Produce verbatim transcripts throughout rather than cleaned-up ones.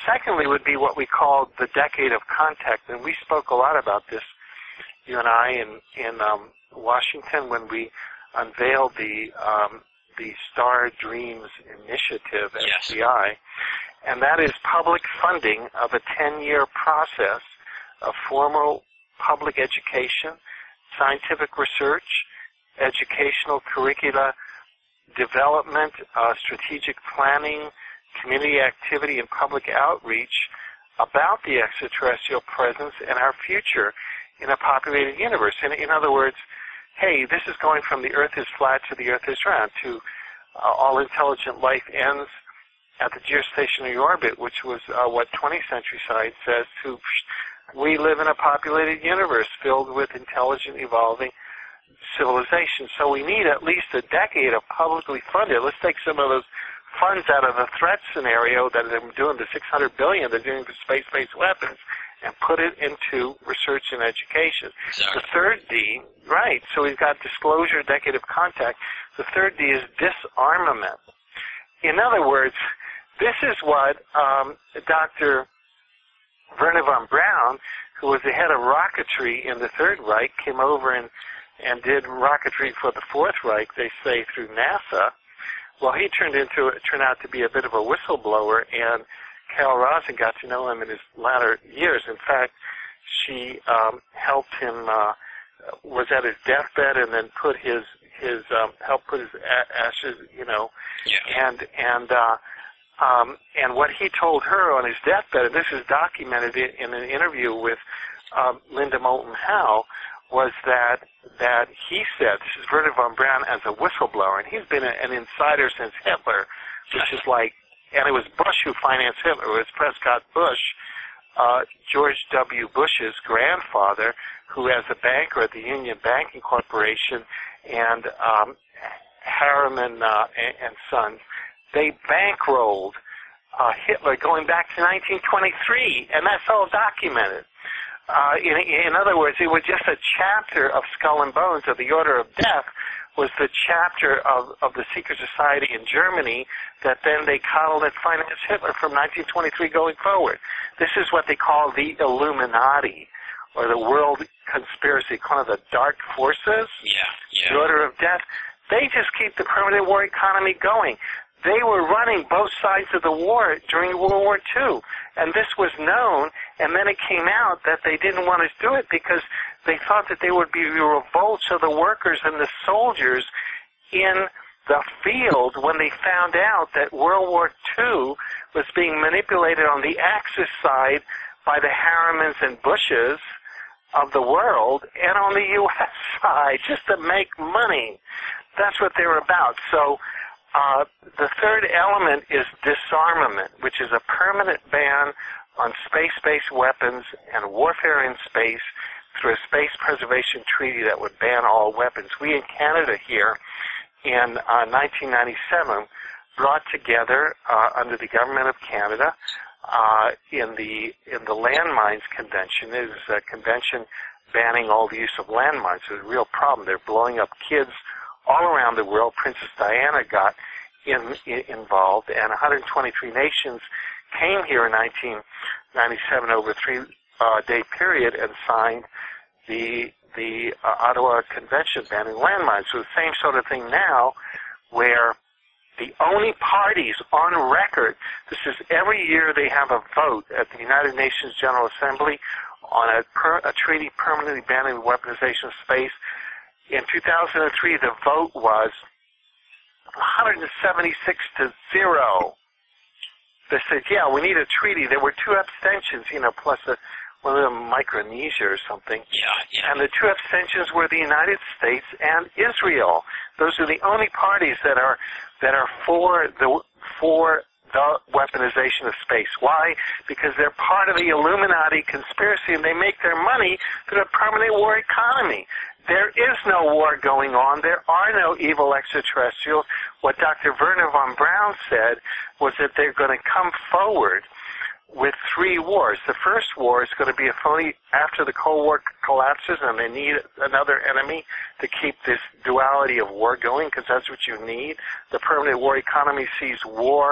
secondly would be what we call the decade of contact, and we spoke a lot about this, you and I, in, in um, Washington when we unveiled the um, the Star Dreams Initiative, yes. S D I, and that is public funding of a ten-year process of formal public education, scientific research, educational curricula development, uh, strategic planning, community activity, and public outreach about the extraterrestrial presence and our future in a populated universe. In, in other words, hey, this is going from the Earth is flat to the Earth is round to uh, all intelligent life ends at the geostationary orbit, which was uh, what twentieth Century Science says, to we live in a populated universe filled with intelligent, evolving civilization. So we need at least a decade of publicly funded. Let's take some of those funds out of the threat scenario that they're doing, the six hundred billion dollars they're doing for space-based weapons, and put it into research and education. Exactly. The third D, right, so we've got disclosure, decade of contact. The third D is disarmament. In other words, this is what um, Doctor Wernher von Braun, who was the head of rocketry in the Third Reich, came over and, and did rocketry for the Fourth Reich, they say, through NASA. Well, he turned into turned out to be a bit of a whistleblower, and Carol Rosin got to know him in his latter years. In fact, she um, helped him, uh, was at his deathbed, and then put his his um, helped put his a- ashes, you know, yeah. and and uh, um, and what he told her on his deathbed, and this is documented in, in an interview with um, Linda Moulton Howe, was that that he said, this is Wernher von Braun as a whistleblower, and he's been a, an insider since Hitler, which is like, and it was Bush who financed Hitler. It was Prescott Bush, uh, George W. Bush's grandfather, who as a banker at the Union Banking Corporation, and um, Harriman uh, and, and Sons, they bankrolled uh, Hitler going back to nineteen twenty-three, and that's all documented. Uh, in, in other words, it was just a chapter of Skull and Bones, of the Order of Death, was the chapter of, of the secret society in Germany that then they coddled and financed Hitler from nineteen twenty-three going forward. This is what they call the Illuminati, or the world conspiracy, kind of the dark forces, yeah, yeah. the Order of Death. They just keep the permanent war economy going. They were running both sides of the war during World War Two, and this was known, and then it came out that they didn't want to do it because they thought that there would be revolts of the workers and the soldiers in the field when they found out that World War Two was being manipulated on the Axis side by the Harrimans and Bushes of the world, and on the U S side, just to make money. That's what they were about. So Uh, the third element is disarmament, which is a permanent ban on space-based weapons and warfare in space through a space preservation treaty that would ban all weapons. We in Canada here in uh, nineteen ninety-seven brought together uh, under the Government of Canada uh, in the in the Landmines Convention. It was a convention banning all the use of landmines. It was a real problem. They're blowing up kids all around the world. Princess Diana got in, in, involved, and one hundred twenty-three nations came here in nineteen ninety-seven over a three-day uh, period and signed the the uh, Ottawa Convention banning landmines. So the same sort of thing now, where the only parties on record, this is every year they have a vote at the United Nations General Assembly on a, per, a treaty permanently banning the weaponization of space. In two thousand three, the vote was one hundred seventy-six to zero. They said, yeah, we need a treaty. There were two abstentions, you know, plus a, one of them Micronesia or something. Yeah, yeah. And the two abstentions were the United States and Israel. Those are the only parties that are that are for the for the weaponization of space. Why? Because they're part of the Illuminati conspiracy, and they make their money through a permanent war economy. There is no war going on. There are no evil extraterrestrials. What Doctor Wernher von Braun said was that they're going to come forward with three wars. The first war is going to be a phony after the Cold War collapses, and they need another enemy to keep this duality of war going, because that's what you need. The permanent war economy sees war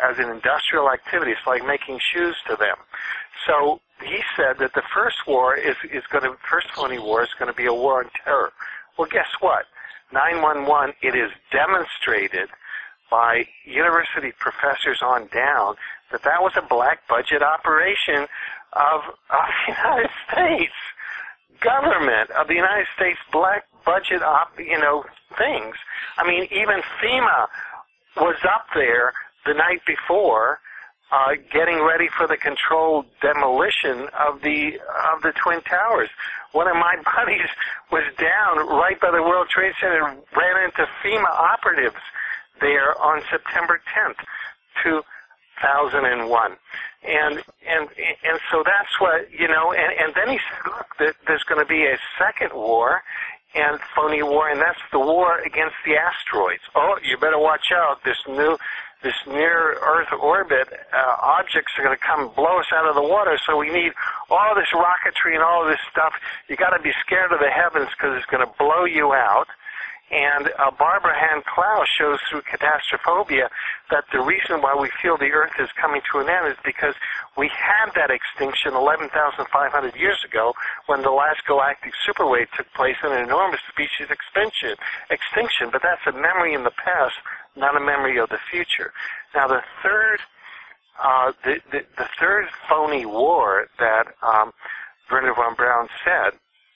as an industrial activity. It's like making shoes to them. So he said that the first war is, is going to, first phony war is going to be a war on terror. Well, guess what? nine one one, it is demonstrated by university professors on down that that was a black budget operation of, of the United States government, of the United States black budget, op, you know, things. I mean, even FEMA was up there the night before, uh, getting ready for the controlled demolition of the of the Twin Towers. One of my buddies was down right by the World Trade Center and ran into FEMA operatives there on September tenth, two thousand one. And and and so that's what, you know, and, and then he said, look, that there's going to be a second war, and phony war, and that's the war against the asteroids. Oh, you better watch out. This new, this near-Earth orbit uh, objects are going to come and blow us out of the water, so we need all this rocketry and all this stuff. You got to be scared of the heavens because it's going to blow you out. And uh, Barbara Hand Clow shows through Catastrophobia that the reason why we feel the Earth is coming to an end is because we had that extinction eleven thousand five hundred years ago when the last galactic superwave took place in an enormous species extinction. Extinction, but that's a memory in the past, not a memory of the future. Now, the third, uh, the, the the third phony war that um, Wernher von Braun said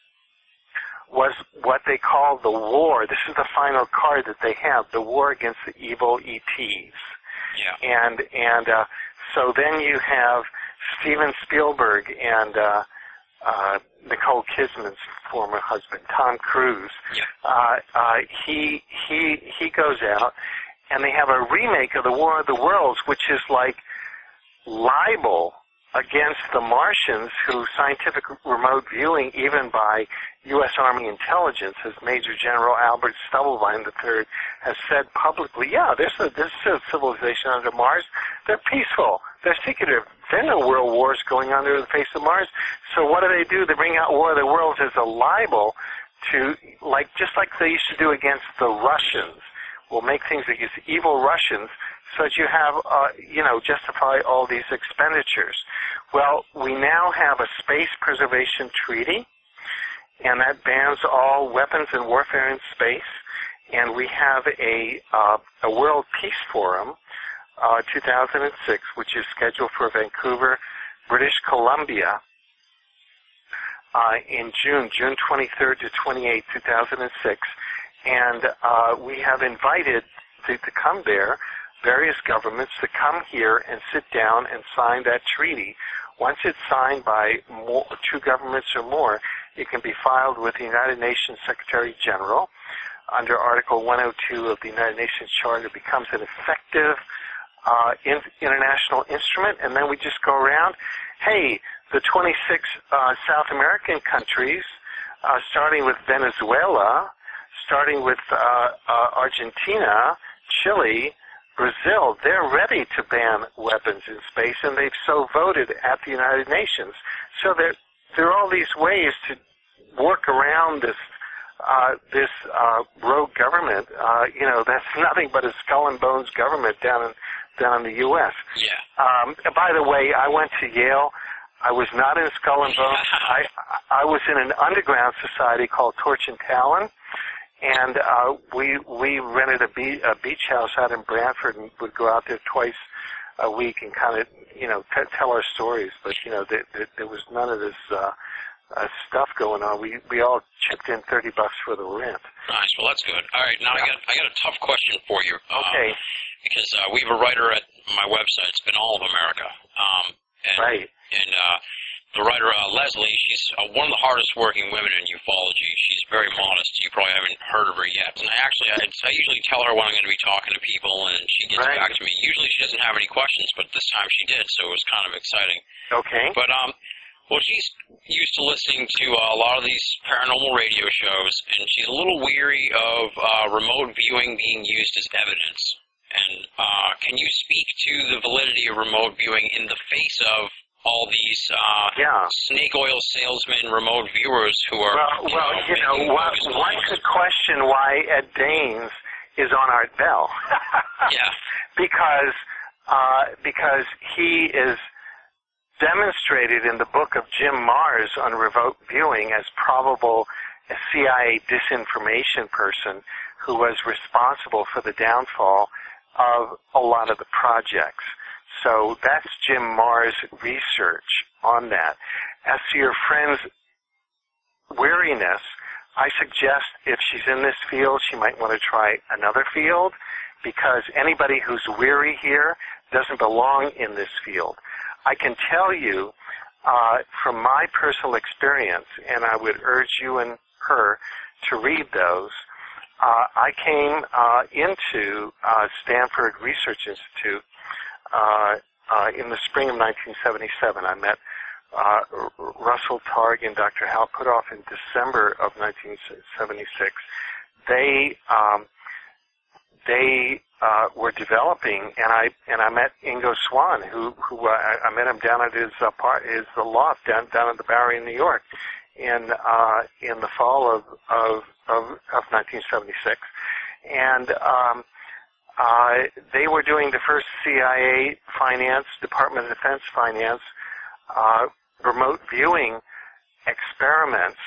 was what they call the war. This is the final card that they have, the war against the evil E Ts. Yeah. And and uh, so then you have Steven Spielberg and uh, uh, Nicole Kidman's former husband, Tom Cruise. Yeah. Uh, uh, he he he goes out, and they have a remake of the War of the Worlds, which is like libel against the Martians, who scientific remote viewing, even by U S Army intelligence, as Major General Albert Stubblebine the third has said publicly, yeah, there's a, this is a civilization under Mars. They're peaceful. They're secretive. There are no world wars going on under the face of Mars. So what do they do? They bring out War of the Worlds as a libel to, like, just like they used to do against the Russians. We'll make things against evil Russians so that you have, uh, you know, justify all these expenditures. Well, we now have a space preservation treaty, and that bans all weapons and warfare in space. And we have a uh, a World Peace Forum, uh, two thousand six, which is scheduled for Vancouver, British Columbia, uh, in June, June twenty-third to twenty-eighth, two thousand six. And uh, we have invited to, to come there various governments to come here and sit down and sign that treaty. Once it's signed by more, two governments or more, it can be filed with the United Nations Secretary General. Under Article one oh two of the United Nations Charter, it becomes an effective uh, in, international instrument, and then we just go around. Hey, the twenty-six uh, South American countries, uh, starting with Venezuela, starting with uh, uh, Argentina, Chile, Brazil, they're ready to ban weapons in space, and they've so voted at the United Nations. So there, there are all these ways to work around this uh, this uh, rogue government. Uh, you know, that's nothing but a skull and bones government down in down in the U S. Yeah. Um, by the way, I went to Yale. I was not in Skull and Bones. I I was in an underground society called Torch and Talon. And uh, we we rented a, be- a beach house out in Brantford and would go out there twice a week and kind of, you know, t- tell our stories. But, you know, there, there, there was none of this uh, uh, stuff going on. We we all chipped in thirty bucks for the rent. Nice. Well, that's good. All right. Now yeah. I got I got a tough question for you. Okay. Um, because uh, we have a writer at my website. It's been all of America. Um, and, right. And uh, the writer, uh, Leslie, she's uh, one of the hardest working women in ufology. She's very modest. You probably haven't heard of her yet. And I actually, I, I usually tell her when I'm going to be talking to people, and she gets right. back to me. Usually she doesn't have any questions, but this time she did, so it was kind of exciting. Okay. But, um, well, she's used to listening to uh, a lot of these paranormal radio shows, and she's a little weary of uh, remote viewing being used as evidence. And uh, can you speak to the validity of remote viewing in the face of all these uh, yeah. snake oil salesmen, remote viewers who are... Well, you well know, you know, one, one could question why Ed Danes is on Art Bell. yeah. Because uh, because he is demonstrated in the book of Jim Marrs on remote viewing as probable a C I A disinformation person who was responsible for the downfall of a lot of the projects. So that's Jim Marrs' research on that. As to your friend's weariness, I suggest if she's in this field, she might want to try another field, because anybody who's weary here doesn't belong in this field. I can tell you uh, from my personal experience, and I would urge you and her to read those, uh, I came uh, into uh, Stanford Research Institute uh, uh, in the spring of nineteen seventy-seven. I met uh, Russell Targ and Doctor Hal Puthoff in December of nineteen seventy-six. They um, they uh, were developing, and I and I met Ingo Swann, who who uh, I met him down at his uh, part, his uh, loft down down at the Bowery in New York, in uh, in the fall of of of, of nineteen seventy-six, and um, uh, they were doing the first C I A finance, Department of Defense finance, uh, remote viewing experiments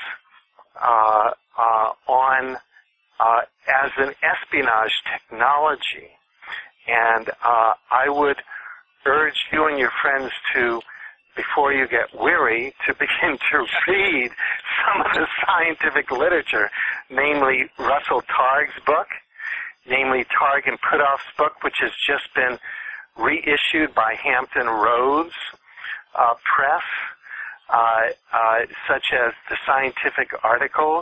uh, uh, on. Uh, as an espionage technology. And uh, I would urge you and your friends to, before you get weary, to begin to read some of the scientific literature, namely Russell Targ's book, namely Targ and Puthoff's book, which has just been reissued by Hampton Roads uh, Press, uh, uh, such as the scientific articles,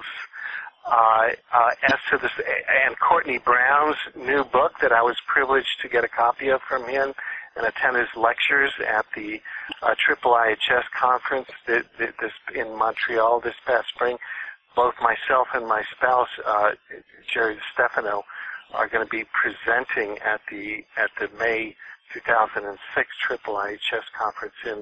Uh, uh, as to this, and Courtney Brown's new book that I was privileged to get a copy of from him and attend his lectures at the uh, Triple I H S conference that, that this, in Montreal this past spring. Both myself and my spouse, uh, Jerry Stefano, are going to be presenting at the at the May two thousand six Triple I H S conference in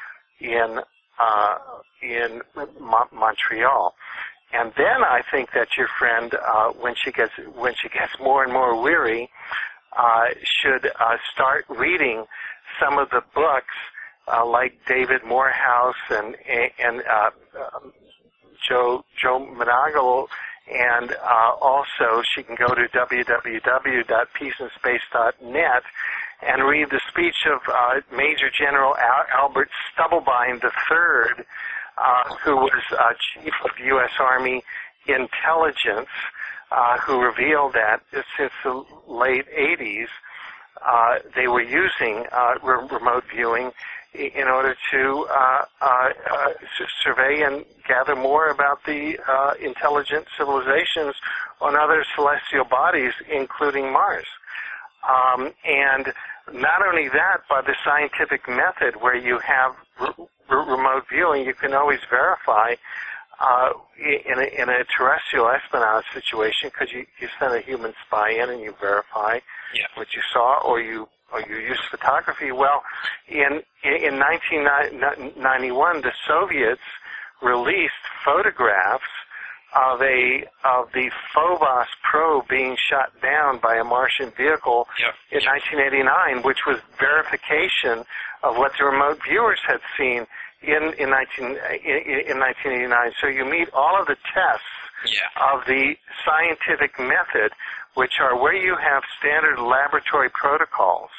in uh, in Mo- Montreal. And then I think that your friend, uh, when she gets when she gets more and more weary, uh, should uh, start reading some of the books uh, like David Morehouse and and uh, um, Joe Joe Monagle, and uh, also she can go to w w w dot peace and space dot net and read the speech of uh, Major General Al- Albert Stubblebine the third. Uh, who was uh, chief of U S Army intelligence, uh, who revealed that since the late eighties, uh, they were using uh, re- remote viewing in order to uh, uh, uh, survey and gather more about the uh, intelligent civilizations on other celestial bodies, including Mars. Um, and not only that, by the scientific method where you have re- re- remote viewing, you can always verify uh, in, a, in a terrestrial espionage situation, because you, you send a human spy in and you verify yeah. what you saw, or you or you use photography. Well, in in nineteen ninety-one, the Soviets released photographs of a of the Phobos probe being shot down by a Martian vehicle yep. in nineteen eighty-nine, which was verification of what the remote viewers had seen in in nineteen in, in nineteen eighty-nine. So you meet all of the tests yeah. of the scientific method, which are where you have standard laboratory protocols,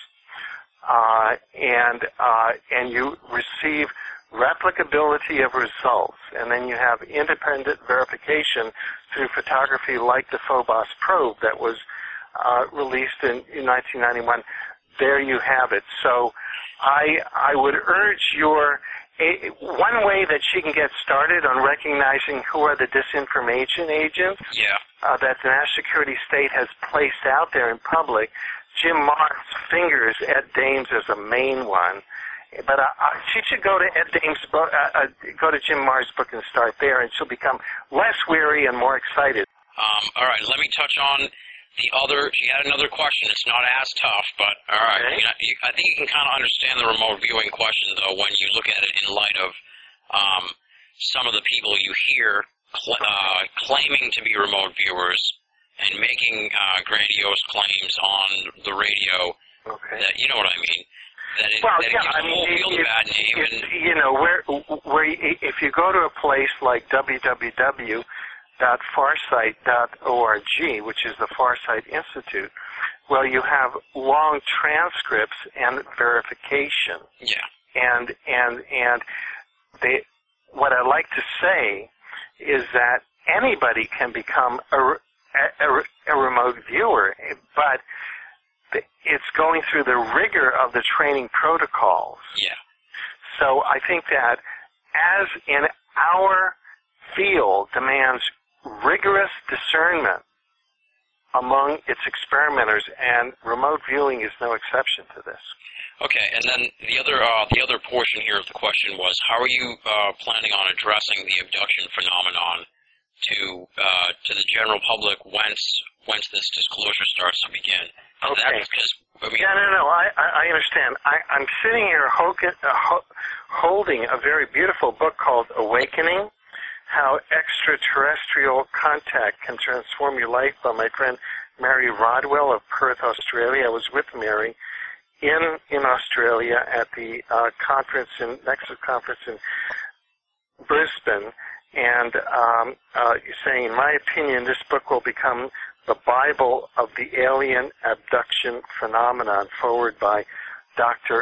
uh, and uh, and you receive replicability of results, and then you have independent verification through photography like the Phobos probe that was uh, released in, in nineteen ninety-one. There you have it. So I I would urge your, a, one way that she can get started on recognizing who are the disinformation agents yeah. uh, that the national security state has placed out there in public. Jim Marrs fingers Ed Dames as a main one. But uh, uh, she should go to Ed Dames' book, uh, uh, go to Jim Marrs' book and start there, and she'll become less weary and more excited. Um, all right, let me touch on the other. She had another question. It's not as tough, but all right. Okay. You know, you, I think you can kind of understand the remote viewing question, though, when you look at it in light of um, some of the people you hear cl- uh, claiming to be remote viewers and making uh, grandiose claims on the radio Okay. That, you know what I mean? That it, well, that it yeah, gives I the mean, whole field if, a bad name. if, And, you know, where where you, if you go to a place like w w w dot farsight dot org, which is the Farsight Institute, well, you have long transcripts and verification. yeah. And and and they, what I like to say is that anybody can become a, a, a remote viewer, but it's going through the rigor of the training protocols. Yeah. So I think that as in our field demands rigorous discernment among its experimenters, and remote viewing is no exception to this. Okay, and then the other uh, the other portion here of the question was, how are you uh, planning on addressing the abduction phenomenon to uh, to the general public once once this disclosure starts to begin? Okay. Just, I mean, yeah, no, no, I, I understand. I, I'm sitting here ho- uh, holding a very beautiful book called Awakening, How Extraterrestrial Contact Can Transform Your Life, by my friend Mary Rodwell of Perth, Australia. I was with Mary in in Australia at the uh, conference in Nexus conference in Brisbane, and um, uh, you're saying, in my opinion, this book will become the Bible of the alien abduction phenomenon, forward by Doctor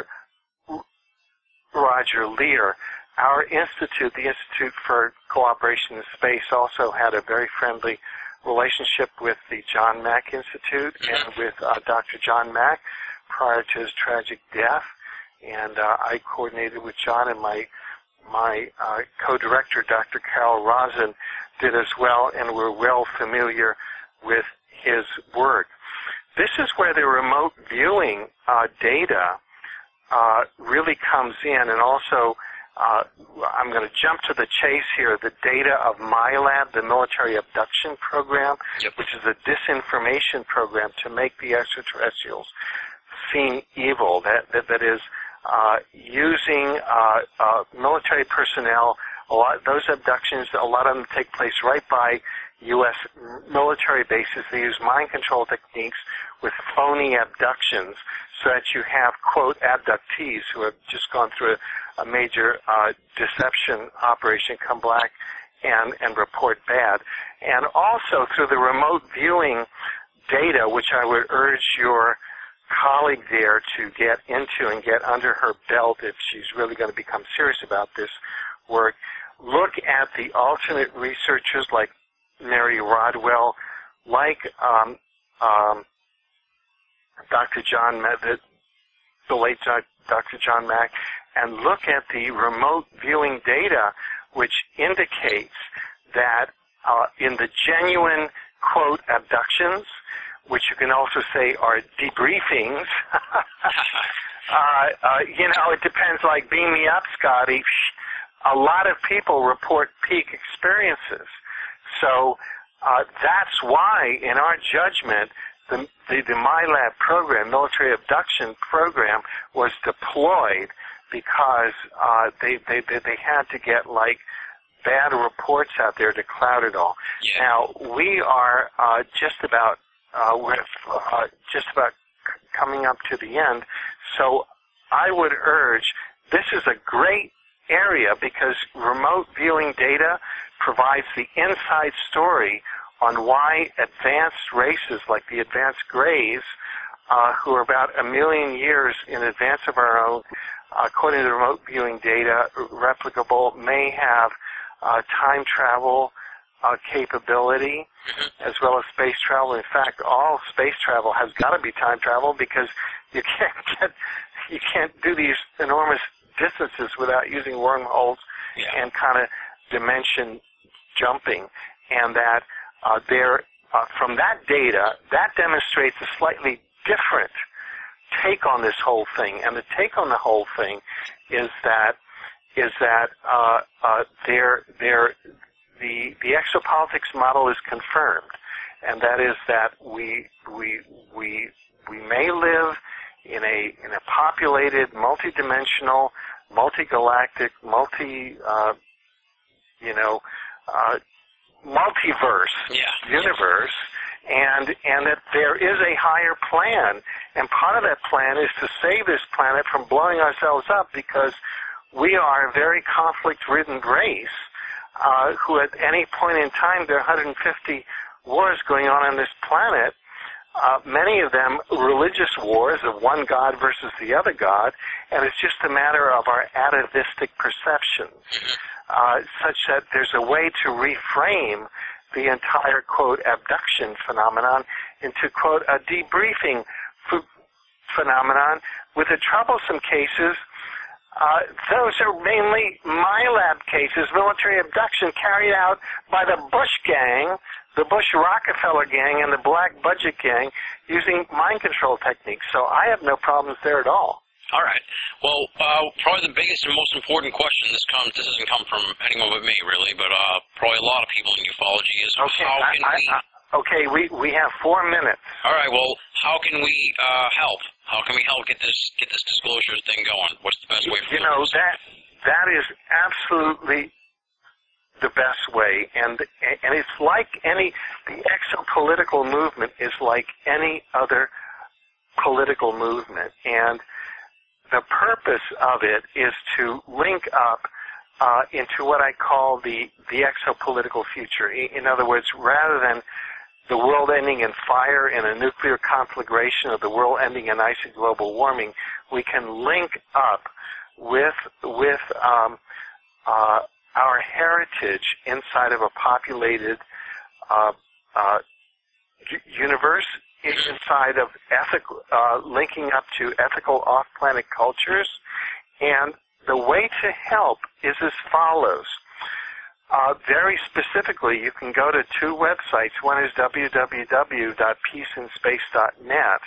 Roger Lear. Our institute, the Institute for Cooperation in Space, also had a very friendly relationship with the John Mack Institute and with uh, Doctor John Mack prior to his tragic death. And uh, I coordinated with John, and my my uh, co-director, Doctor Carol Rosen, did as well, and we're well familiar with his work. This is where the remote viewing uh, data uh, really comes in, and also uh, I'm going to jump to the chase here, the data of MILAB, the Military Abduction Program, yep. which is a disinformation program to make the extraterrestrials seem evil, that, that, that is uh, using uh, uh, military personnel. A lot, those abductions, a lot of them take place right by U S military bases. They use mind control techniques with phony abductions so that you have, quote, abductees who have just gone through a, a major uh, deception operation come back and, and report bad. And also through the remote viewing data, which I would urge your colleague there to get into and get under her belt if she's really going to become serious about this work. Look at the alternate researchers like Mary Rodwell, like um, um, Doctor John, the, the late Doctor John Mack, and look at the remote viewing data, which indicates that uh, in the genuine, quote, abductions, which you can also say are debriefings, uh, uh, you know, it depends, like, beam me up, Scotty. A lot of people report peak experiences. So uh, that's why, in our judgment, the, the, the MILAB program, military abduction program, was deployed because uh, they, they, they, they had to get, like, bad reports out there to cloud it all. Yeah. Now, we are uh, just about uh, we're uh, just about c- coming up to the end, so I would urge, this is a great area because remote viewing data provides the inside story on why advanced races like the advanced Greys, uh, who are about a million years in advance of our own, uh, according to the remote viewing data, replicable, may have uh, time travel uh, capability as well as space travel. In fact, all space travel has got to be time travel because you can't get, you can't do these enormous distances without using wormholes yeah. and kind of dimension jumping, and that uh, there, uh, from that data, that demonstrates a slightly different take on this whole thing. And the take on the whole thing is that is that uh, uh, there there the the exopolitics model is confirmed, and that is that we we we we may live in a in a populated, multidimensional, multi-galactic, multi uh, you know uh, multiverse yeah. universe, and and that there is a higher plan, and part of that plan is to save this planet from blowing ourselves up, because we are a very conflict-ridden race uh, who at any point in time, there are one hundred fifty wars going on on this planet, uh, many of them religious wars of one god versus the other god, and it's just a matter of our atavistic perceptions, uh, such that there's a way to reframe the entire, quote, abduction phenomenon into, quote, a debriefing f- phenomenon. With the troublesome cases, uh, those are mainly MILAB cases, military abduction carried out by the Bush gang, the Bush Rockefeller gang, and the Black Budget gang using mind control techniques. So I have no problems there at all. All right. Well, uh, probably the biggest and most important question, this comes, this doesn't come from anyone but me, really, but uh, probably a lot of people in ufology is okay, how can I, I, we... I, okay, we, we have four minutes. All right, well, how can we uh, help? How can we help get this get this disclosure thing going? What's the best way for You know, that that is absolutely the best way, and and it's like any, the exopolitical movement is like any other political movement, and the purpose of it is to link up uh, into what I call the, the exopolitical future. In other words, rather than the world ending in fire in a nuclear conflagration, or the world ending in ice and global warming, we can link up with with um, uh, our heritage inside of a populated uh, uh, universe, inside of ethical, uh, linking up to ethical off-planet cultures. And the way to help is as follows. Uh, very specifically, you can go to two websites. One is w w w dot peace in space dot net,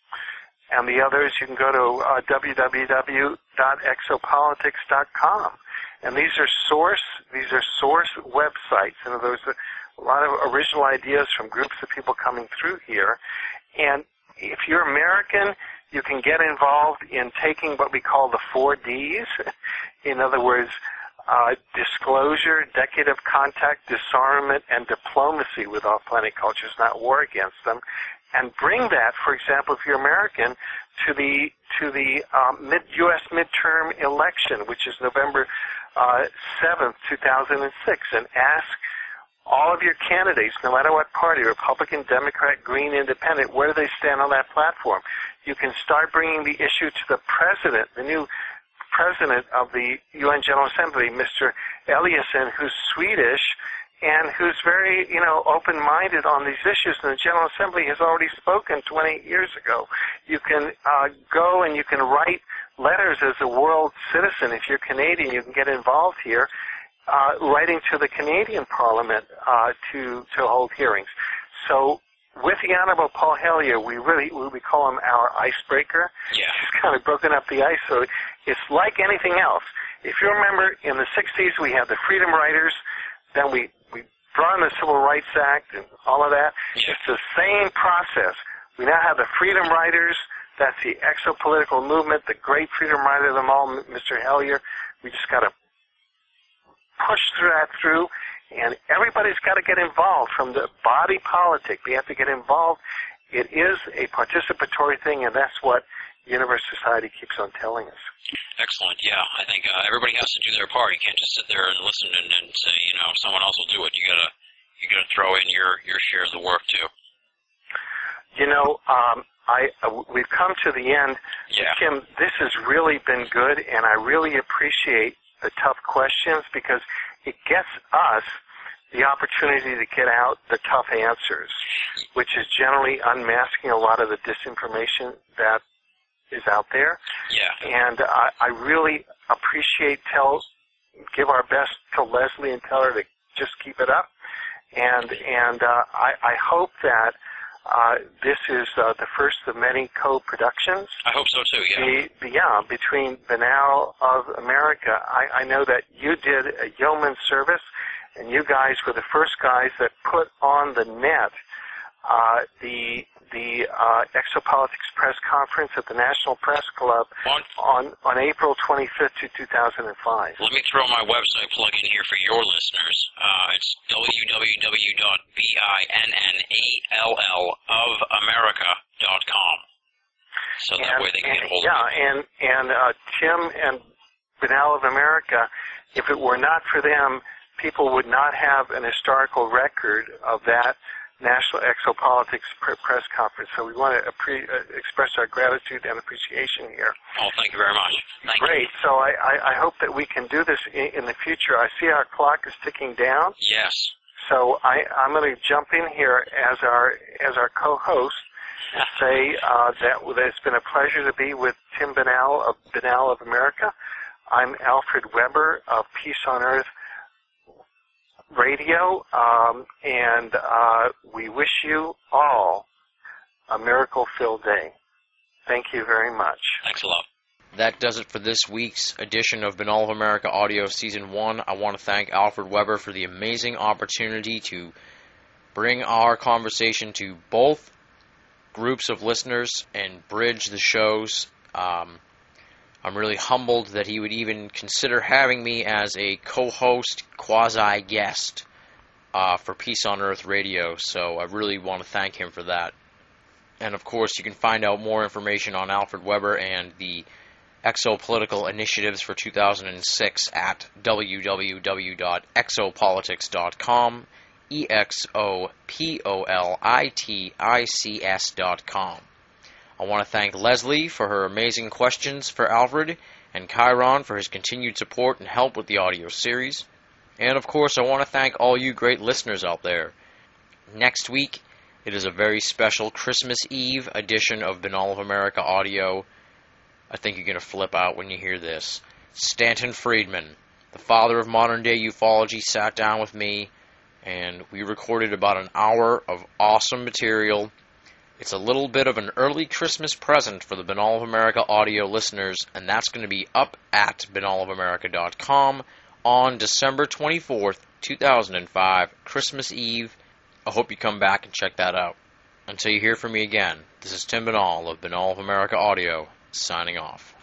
and the other is you can go to uh, w w w dot exopolitics dot com. And these are source these are source websites. And there's a, a lot of original ideas from groups of people coming through here. And if you're American, you can get involved in taking what we call the four Ds. In other words, Uh, disclosure, decade of contact, disarmament, and diplomacy with off-planet cultures, not war against them, and bring that, for example, if you're American, to the to the um, mid, U S midterm election, which is November uh, seventh, two thousand six, and ask all of your candidates, no matter what party, Republican, Democrat, Green, Independent, where do they stand on that platform? You can start bringing the issue to the president, the new president of the U N General Assembly, Mister Eliasson, who's Swedish and who's very, you know, open-minded on these issues. And the General Assembly has already spoken twenty years ago. You can uh, go and you can write letters as a world citizen. If you're Canadian, you can get involved here, uh, writing to the Canadian Parliament uh, to to hold hearings. So with the Honorable Paul Hellyer, we really we call him our icebreaker. Yeah. He's kind of broken up the ice, so it's like anything else. If you remember, in the sixties, we had the Freedom Riders, then we, we brought in the Civil Rights Act and all of that. Yeah. It's the same process. We now have the Freedom Riders. That's the exopolitical movement, the great freedom rider of them all, Mister Hellyer. We just got to push through that through. And everybody's got to get involved from the body politic. We have to get involved. It is a participatory thing, and that's what Universe Society keeps on telling us. Excellent. Yeah, I think uh, everybody has to do their part. You can't just sit there and listen and, and say, you know, someone else will do it. You gotta, you gotta throw in your your share of the work too. You know, um, I uh, we've come to the end. Yeah. Kim, this has really been good, and I really appreciate the tough questions because it gets us the opportunity to get out the tough answers, which is generally unmasking a lot of the disinformation that is out there. Yeah. And I, I really appreciate, tell, give our best to Leslie and tell her to just keep it up. And and uh, I, I hope that uh, this is uh, the first of many co-productions. I hope so too, yeah. The, the, yeah, between the Now of America. I, I know that you did a yeoman's service, and you guys were the first guys that put on the net uh, the the uh, Exopolitics Press Conference at the National Press Club on, on April twenty-fifth, two thousand five. Let me throw my website plug in here for your listeners. Uh, it's w w w dot binnall of america dot com. So that and, way they can and, get a hold yeah, of it. and, and uh, Tim and Binnall of America, if it were not for them, people would not have an historical record of that National Exopolitics Press Conference. So we want to appre- uh, express our gratitude and appreciation here. Oh, thank you very much. Thank Great. You. So I, I, I hope that we can do this in, in the future. I see our clock is ticking down. Yes. So I, I'm going to jump in here as our as our co-host and say uh, that, that it's been a pleasure to be with Tim Binnall of Binnall of America. I'm Alfred Weber of Peace on Earth Radio, um, and uh, we wish you all a miracle-filled day. Thank you very much. Thanks a lot. That does it for this week's edition of Binnall of America Audio Season one. I want to thank Alfred Weber for the amazing opportunity to bring our conversation to both groups of listeners and bridge the shows. Um, I'm really humbled that he would even consider having me as a co-host, quasi-guest uh, for Peace on Earth Radio, so I really want to thank him for that. And of course, you can find out more information on Alfred Weber and the exopolitical initiatives for two thousand six at w w w dot exopolitics dot com, E X O P O L I T I C S dot com. I want to thank Leslie for her amazing questions for Alfred, and Chiron for his continued support and help with the audio series. And of course, I want to thank all you great listeners out there. Next week, it is a very special Christmas Eve edition of Binnall of America Audio. I think you're going to flip out when you hear this. Stanton Friedman, the father of modern-day ufology, sat down with me, and we recorded about an hour of awesome material. It's a little bit of an early Christmas present for the Binnall of America audio listeners, and that's going to be up at binnall of america dot com on December twenty-fourth, two thousand five, Christmas Eve. I hope you come back and check that out. Until you hear from me again, this is Tim Binnall of Binnall of America Audio, signing off.